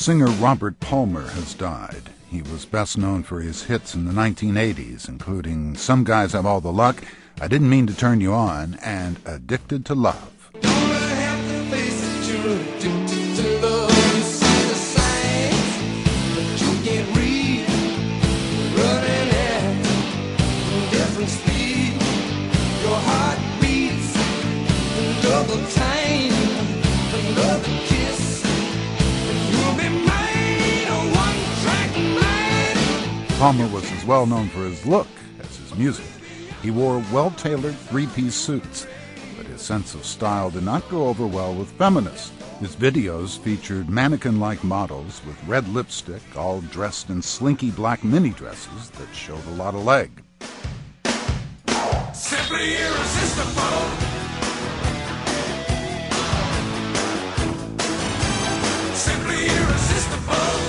Singer Robert Palmer has died. He was best known for his hits in the 1980s, including Some Guys Have All the Luck, I Didn't Mean to Turn You On, and Addicted to Love. Palmer was as well known for his look as his music. He wore well-tailored three-piece suits, but his sense of style did not go over well with feminists. His videos featured mannequin-like models with red lipstick, all dressed in slinky black mini dresses that showed a lot of leg. Simply irresistible. Simply irresistible.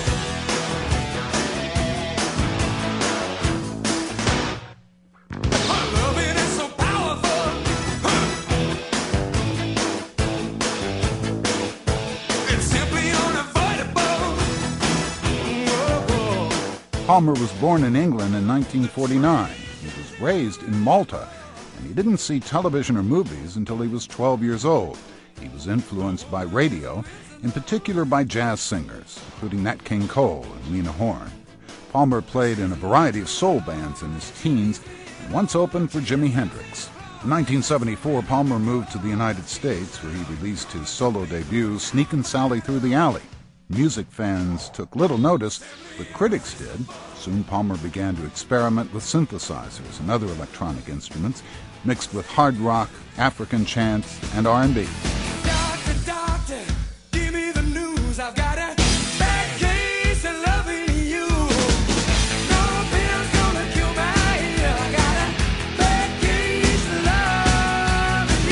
Palmer was born in England in 1949. He was raised in Malta, and he didn't see television or movies until he was 12 years old. He was influenced by radio, in particular by jazz singers, including Nat King Cole and Lena Horne. Palmer played in a variety of soul bands in his teens and once opened for Jimi Hendrix. In 1974, Palmer moved to the United States, where he released his solo debut, Sneakin' Sally Through the Alley. Music fans took little notice, but critics did. Soon Palmer began to experiment with synthesizers and other electronic instruments, mixed with hard rock, African chant, and R&B. Doctor, doctor, give me the news. I've got a bad case of loving you. No pill's gonna kill me. I got a bad case of loving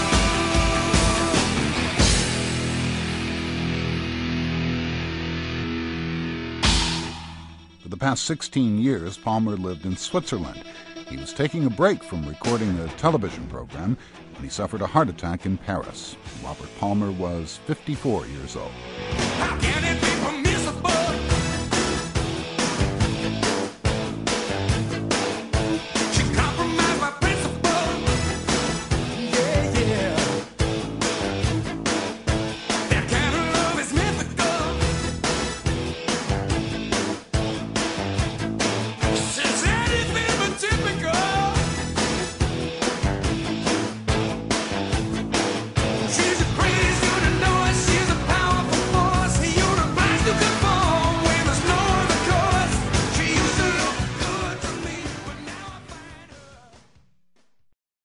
you. For the past 16 years, Palmer lived in Switzerland. He was taking a break from recording a television program when he suffered a heart attack in Paris. Robert Palmer was 54 years old.